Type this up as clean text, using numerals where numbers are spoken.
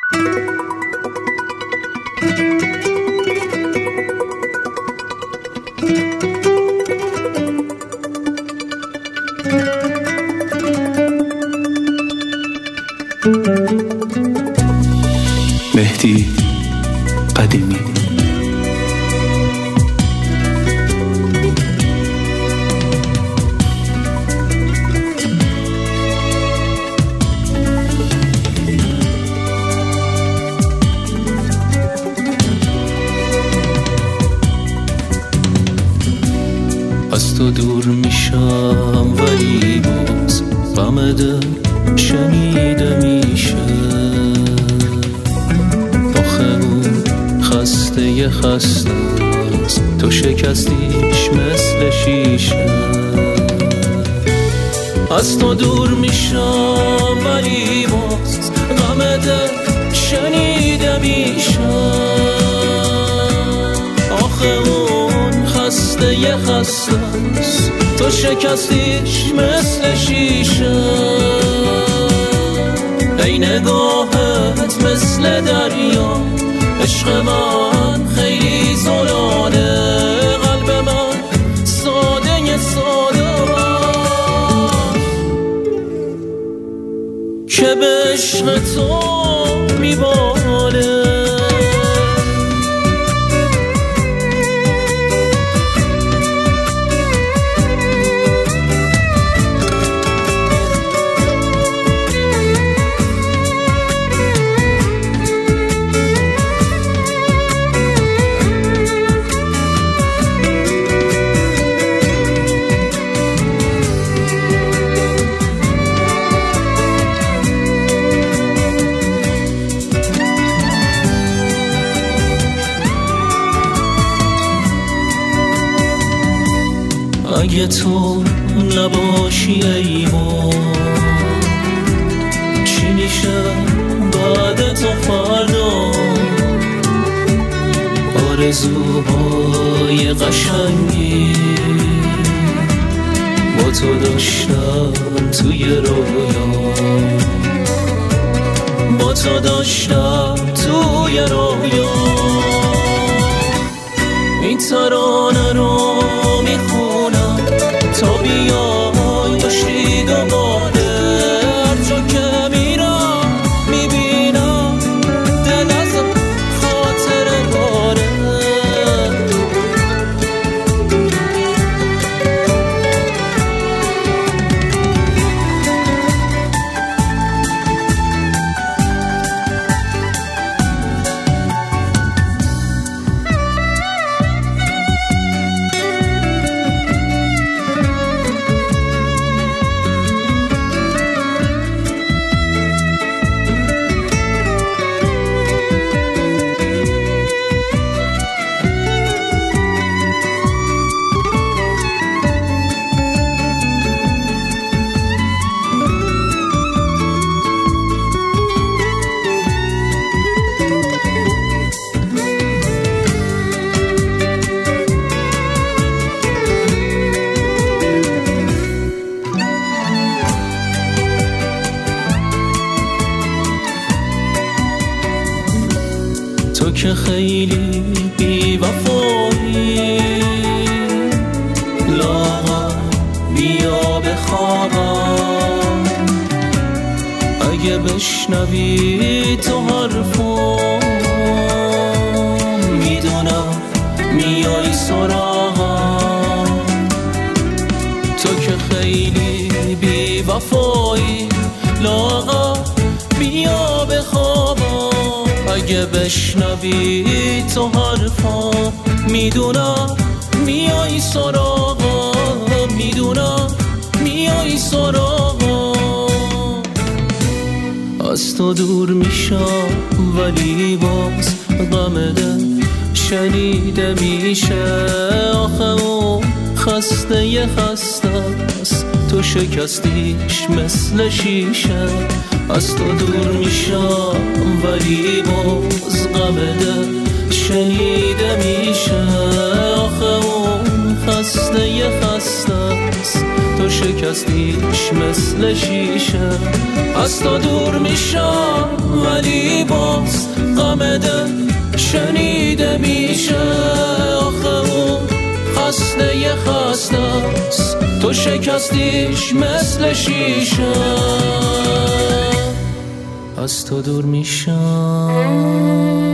مهدی قدیمی. از تو دور میشم ولی باز غم دل شنیده میشه. آخه اون خسته خسته است، تو شکستیش مثل شیشه. از تو دور میشم ولی باز غم دل شنیده میشه. آخه اون خسته خسته است، تو شکستیش مثل شیشه. ای نگاهت مثل دریا، عشق من خیلی زلانه. قلب من ساده ساده که به عشق تو میباله. اگه تو نباشی ای بار، چی میشه بعد تو فردا؟ آرزوهای قشنگی با تو داشتم توی رویا، با تو داشتم توی رویا. این ترانه رو میخونم تا بیای باشی دوباره. هر جا که میرم میبینم دل از خاطر باره. تو که خیلی بی وفایی، لاغر بیا بخوابم. اگه بشنوی تو حرفم میدونم میای سراغم. تو که خیلی بی وفایی، لاغر بیا بخوابم. اگه بشنوی تو حرفم میدونم میای سراغم، میدونم میای سراغم. از تو دور میشم ولی باز غم دل شنیده میشه. آخه اون خسته خسته است، تو شکستیش مثل شیشه. از تو دور میشم ولی باز غم دل شنیده میشه. آخه اون خسته خسته است، تو تو شکستیش مثل شیشه. از تو دور میشم ولی باز غم دل شنیده میشه. آخه اون خسته یه خسته است، تو شکستیش مثل شیشه. از تو دور میشم.